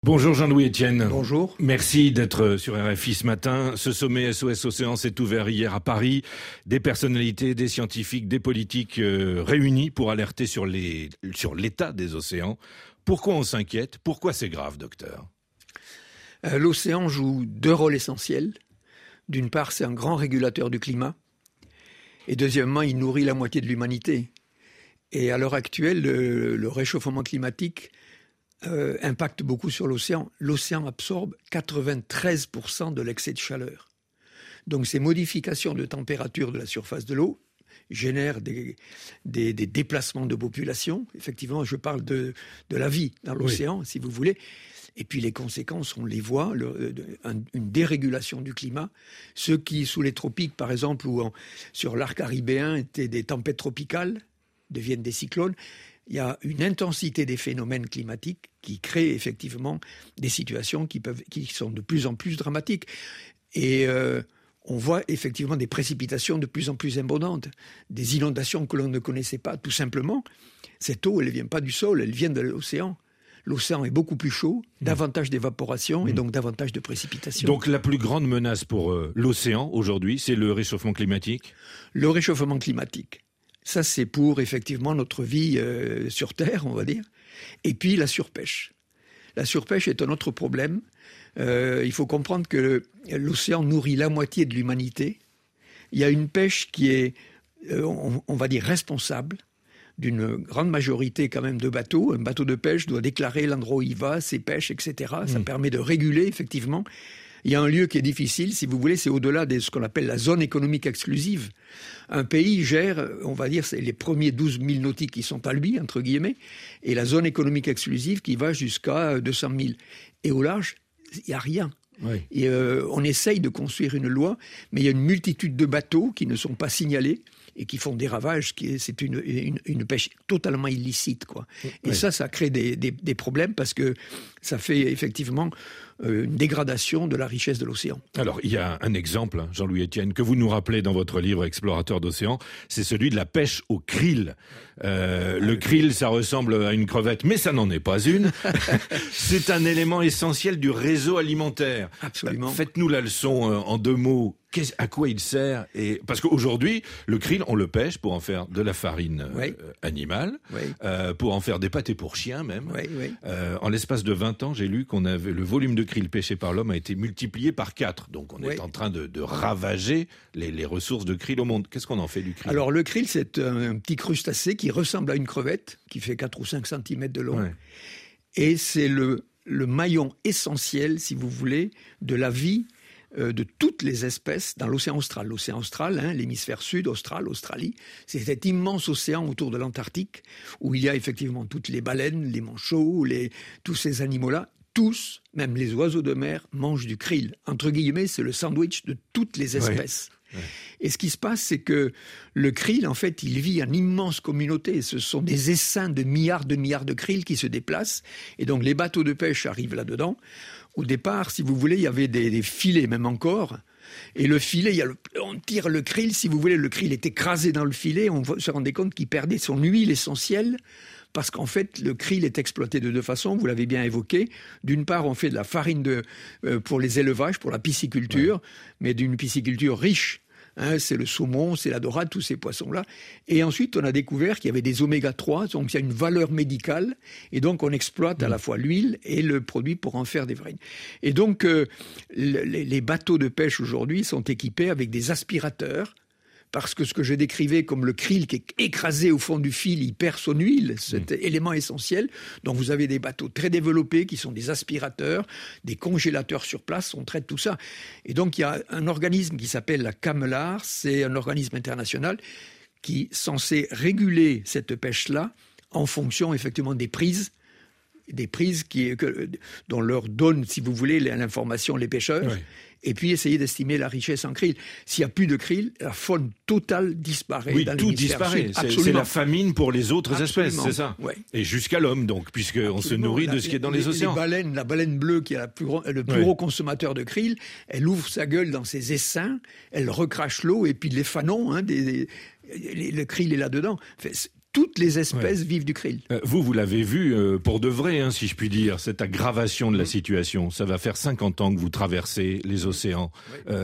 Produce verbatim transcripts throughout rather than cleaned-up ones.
Bonjour Jean-Louis Etienne. Bonjour. Merci d'être sur R F I ce matin. Ce sommet S O S Océan s'est ouvert hier à Paris. Des personnalités, des scientifiques, des politiques euh, réunis pour alerter sur, les, sur l'état des océans. Pourquoi on s'inquiète ? Pourquoi c'est grave, docteur ? euh, L'océan joue deux rôles essentiels. D'une part, c'est un grand régulateur du climat. Et deuxièmement, il nourrit la moitié de l'humanité. Et à l'heure actuelle, le, le réchauffement climatique Euh, impacte beaucoup sur l'océan. L'océan absorbe quatre-vingt-treize pour cent de l'excès de chaleur. Donc ces modifications de température de la surface de l'eau génèrent des, des, des déplacements de population. Effectivement, je parle de, de la vie dans l'océan, oui. si vous voulez. Et puis les conséquences, on les voit, le, un, une dérégulation du climat. Ceux qui, sous les tropiques, par exemple, ou en, sur l'arc caribéen, étaient des tempêtes tropicales, deviennent des cyclones. Il y a une intensité des phénomènes climatiques qui crée effectivement des situations qui, peuvent, qui sont de plus en plus dramatiques. Et euh, on voit effectivement des précipitations de plus en plus abondantes, des inondations que l'on ne connaissait pas. Tout simplement, cette eau, elle ne vient pas du sol, elle vient de l'océan. L'océan est beaucoup plus chaud, davantage d'évaporation mmh. et donc davantage de précipitations. Donc la plus grande menace pour euh, l'océan aujourd'hui, c'est le réchauffement climatique ? Le réchauffement climatique. Ça, c'est pour, effectivement, notre vie euh, sur Terre, on va dire. Et puis, la surpêche. La surpêche est un autre problème. Euh, il faut comprendre que l'océan nourrit la moitié de l'humanité. Il y a une pêche qui est, euh, on, on va dire, responsable d'une grande majorité quand même de bateaux. Un bateau de pêche doit déclarer l'endroit où il va, ses pêches, et cetera. Mmh. Ça permet de réguler, effectivement. Il y a un lieu qui est difficile, si vous voulez, c'est au-delà de ce qu'on appelle la zone économique exclusive. Un pays gère, on va dire, c'est les premiers douze milles nautiques qui sont à lui, entre guillemets, et la zone économique exclusive qui va jusqu'à deux cents milles. Et au large, il n'y a rien. Oui. Et euh, on essaye de construire une loi, mais il y a une multitude de bateaux qui ne sont pas signalés et qui font des ravages. Qui, c'est une, une, une pêche totalement illicite, quoi. Oui. Et ça, ça crée des, des, des problèmes parce que ça fait effectivement euh, une dégradation de la richesse de l'océan. Alors, il y a un exemple, Jean-Louis Etienne, que vous nous rappelez dans votre livre Explorateur d'océan, c'est celui de la pêche au krill. Euh, le krill, ça ressemble à une crevette, mais ça n'en est pas une. C'est un élément essentiel du réseau alimentaire. Absolument. Faites-nous la leçon euh, en deux mots. Qu'est-ce, à quoi il sert et parce qu'aujourd'hui, le krill, on le pêche pour en faire de la farine oui. euh, animale, oui. euh, pour en faire des pâtés pour chiens même. Oui, oui. Euh, en l'espace de vingt ans, j'ai lu qu'on avait le volume de krill pêché par l'homme a été multiplié par quatre. Donc on oui. est en train de, de ravager les, les ressources de krill au monde. Qu'est-ce qu'on en fait du krill ? Alors le krill, c'est un petit crustacé qui ressemble à une crevette, qui fait quatre ou cinq centimètres de long. Ouais. Et c'est le, le maillon essentiel, si vous voulez, de la vie de toutes les espèces dans l'océan austral. L'océan austral, hein, l'hémisphère sud, austral, Australie, c'est cet immense océan autour de l'Antarctique où il y a effectivement toutes les baleines, les manchots, les, tous ces animaux-là. Tous, même les oiseaux de mer, mangent du krill. Entre guillemets, c'est le sandwich de toutes les espèces. Ouais. Ouais. Et ce qui se passe, c'est que le krill, en fait, il vit en immense communauté. Ce sont des essaims de milliards de milliards de krill qui se déplacent. Et donc, les bateaux de pêche arrivent là-dedans. Au départ, si vous voulez, il y avait des, des filets, même encore. Et le filet, il y a le, on tire le krill, si vous voulez, le krill est écrasé dans le filet. On se rendait compte qu'il perdait son huile essentielle. Parce qu'en fait, le krill est exploité de deux façons, vous l'avez bien évoqué. D'une part, on fait de la farine de, euh, pour les élevages, pour la pisciculture, ouais. mais d'une pisciculture riche. Hein, c'est le saumon, c'est la dorade, tous ces poissons-là. Et ensuite, on a découvert qu'il y avait des oméga trois, donc il y a une valeur médicale. Et donc, on exploite mmh. à la fois l'huile et le produit pour en faire des farines. Et donc, euh, les, les bateaux de pêche aujourd'hui sont équipés avec des aspirateurs. Parce que ce que je décrivais comme le krill qui est écrasé au fond du fil, il perd son huile, cet mmh. élément essentiel. Donc vous avez des bateaux très développés qui sont des aspirateurs, des congélateurs sur place, on traite tout ça. Et donc il y a un organisme qui s'appelle la CAMELAR, c'est un organisme international qui est censé réguler cette pêche-là en fonction effectivement des prises, des prises qui, que, dont leur donnent, si vous voulez, l'information les pêcheurs. Oui. Et puis essayer d'estimer la richesse en krill. S'il n'y a plus de krill, la faune totale disparaît. Oui, dans tout disparaît. C'est, c'est la famine pour les autres Absolument. espèces, c'est ça ouais. Et jusqu'à l'homme, donc, puisqu'on se nourrit la, de ce qui est dans les, les océans. Les baleines, la baleine bleue, qui est la plus gros, le plus oui. gros consommateur de krill, elle ouvre sa gueule dans ses essaims, elle recrache l'eau, et puis les fanons, hein, des, des, les, le krill est là-dedans. Enfin, toutes les espèces ouais. vivent du krill. Euh, vous, vous l'avez vu euh, pour de vrai, hein, si je puis dire, cette aggravation de la situation. Ça va faire cinquante ans que vous traversez les océans. Oui. Euh,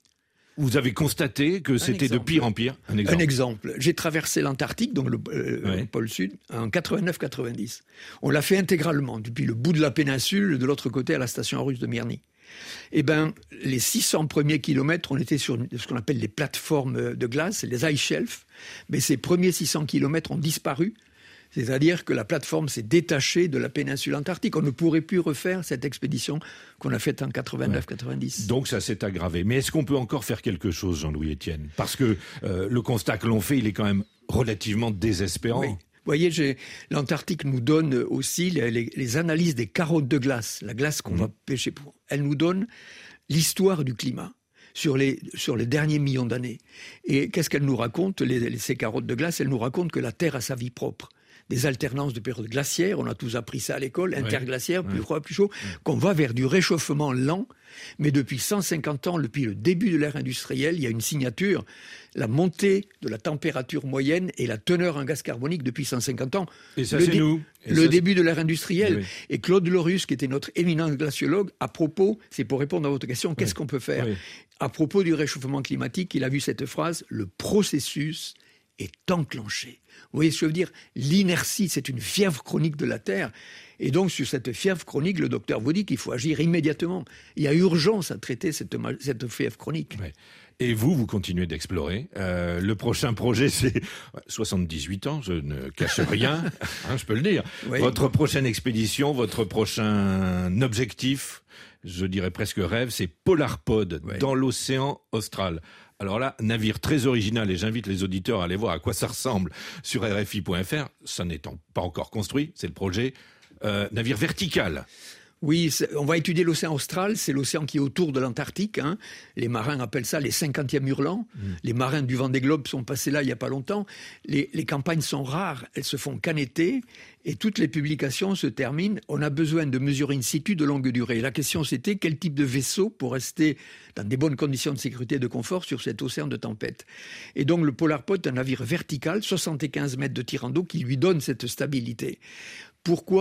vous avez constaté que c'était de pire en pire. Un exemple. Un exemple. J'ai traversé l'Antarctique, donc le, euh, ouais. le pôle sud, en quatre-vingt-neuf quatre-vingt-dix. On l'a fait intégralement, depuis le bout de la péninsule, de l'autre côté à la station russe de Mirny. Eh bien, les six cents premiers kilomètres, on était sur ce qu'on appelle les plateformes de glace, les ice shelves. Mais ces premiers six cents kilomètres ont disparu. C'est-à-dire que la plateforme s'est détachée de la péninsule antarctique. On ne pourrait plus refaire cette expédition qu'on a faite en quatre-vingt-neuf quatre-vingt-dix. Ouais. Donc ça s'est aggravé. Mais est-ce qu'on peut encore faire quelque chose, Jean-Louis Etienne ? Parce que euh, le constat que l'on fait, il est quand même relativement désespérant. Oui. Vous voyez, j'ai... l'Antarctique nous donne aussi les, les, les analyses des carottes de glace, la glace qu'on mmh. va pêcher pour. Elle nous donne l'histoire du climat sur les, sur les derniers millions d'années. Et qu'est-ce qu'elle nous raconte, les, les, ces carottes de glace ? Elle nous raconte que la Terre a sa vie propre. Des alternances de périodes glaciaires, on a tous appris ça à l'école, ouais. interglaciaires, plus ouais. froid, plus chaud, ouais. qu'on va vers du réchauffement lent. Mais depuis cent cinquante ans, depuis le début de l'ère industrielle, il y a une signature, la montée de la température moyenne et la teneur en gaz carbonique depuis cent cinquante ans. Et ça, le c'est dé- nous. Et le ça, début de l'ère industrielle. Oui. Et Claude Lorius, qui était notre éminent glaciologue, à propos, c'est pour répondre à votre question, qu'est-ce oui. qu'on peut faire oui. À propos du réchauffement climatique, il a vu cette phrase, le processus est enclenché. Vous voyez ce que je veux dire ? L'inertie, c'est une fièvre chronique de la Terre. Et donc, sur cette fièvre chronique, le docteur vous dit qu'il faut agir immédiatement. Il y a urgence à traiter cette, cette fièvre chronique. Ouais. Et vous, vous continuez d'explorer. Euh, le prochain projet, c'est soixante-dix-huit ans, je ne cache rien, hein, je peux le dire. Oui. Votre prochaine expédition, votre prochain objectif, je dirais presque rêve, c'est Polarpod, oui. dans l'océan austral. Alors là, navire très original, et j'invite les auditeurs à aller voir à quoi ça ressemble sur R F I point F R, ça n'étant pas encore construit, c'est le projet, euh, navire vertical. Oui, on va étudier l'océan austral, c'est l'océan qui est autour de l'Antarctique. Hein. Les marins appellent ça les cinquantièmes hurlants. Mmh. Les marins du Vendée Globe sont passés là il n'y a pas longtemps. Les, les campagnes sont rares, elles se font qu'en été, et toutes les publications se terminent. On a besoin de mesurer in situ de longue durée. La question c'était quel type de vaisseau pour rester dans des bonnes conditions de sécurité et de confort sur cet océan de tempête. Et donc le Polarpod est un navire vertical, soixante-quinze mètres de tirant d'eau, qui lui donne cette stabilité. Pourquoi ?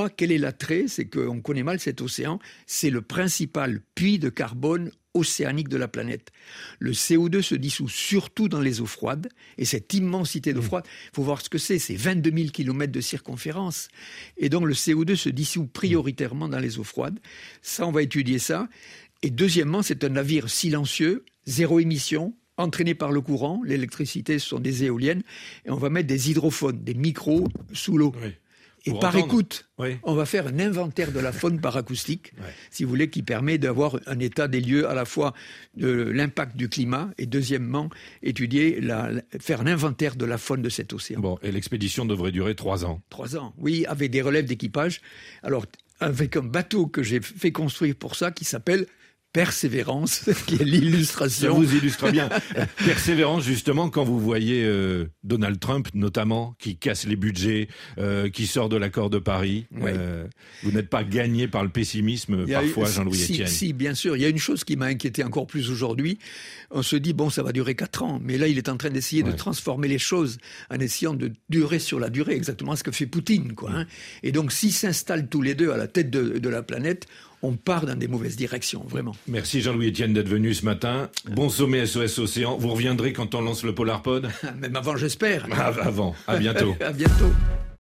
Quel est l'attrait ? C'est qu'on connaît mal cet océan. C'est le principal puits de carbone océanique de la planète. Le C O deux se dissout surtout dans les eaux froides. Et cette immensité d'eau froide, il faut voir ce que c'est. C'est vingt-deux mille kilomètres de circonférence. Et donc le C O deux se dissout prioritairement dans les eaux froides. Ça, on va étudier ça. Et deuxièmement, c'est un navire silencieux, zéro émission, entraîné par le courant. L'électricité, ce sont des éoliennes. Et on va mettre des hydrophones, des micros sous l'eau. Oui. Et Pour par entendre. écoute, oui. on va faire un inventaire de la faune par acoustique, ouais. si vous voulez, qui permet d'avoir un état des lieux à la fois de l'impact du climat et deuxièmement, étudier, la, faire un inventaire de la faune de cet océan. Bon, et l'expédition devrait durer trois ans. Trois ans, oui, avec des relèves d'équipage. Alors, avec un bateau que j'ai fait construire pour ça, qui s'appelle Persévérance, qui est l'illustration. Ça vous illustre bien. Persévérance, justement, quand vous voyez euh, Donald Trump, notamment, qui casse les budgets, euh, qui sort de l'accord de Paris. Oui. Euh, vous n'êtes pas gagné par le pessimisme, parfois, eu, Jean-Louis si, Etienne. Si, bien sûr. Il y a une chose qui m'a inquiété encore plus aujourd'hui. On se dit, bon, ça va durer quatre ans. Mais là, il est en train d'essayer ouais. de transformer les choses en essayant de durer sur la durée, exactement ce que fait Poutine, quoi. Hein. Et donc, s'ils s'installent tous les deux à la tête de, de la planète, on part dans des mauvaises directions, vraiment. Merci Jean-Louis Etienne d'être venu ce matin. Bon sommet S O S Océan. Vous reviendrez quand on lance le Polarpod ? Même avant, j'espère. Ah, avant. À bientôt. À bientôt.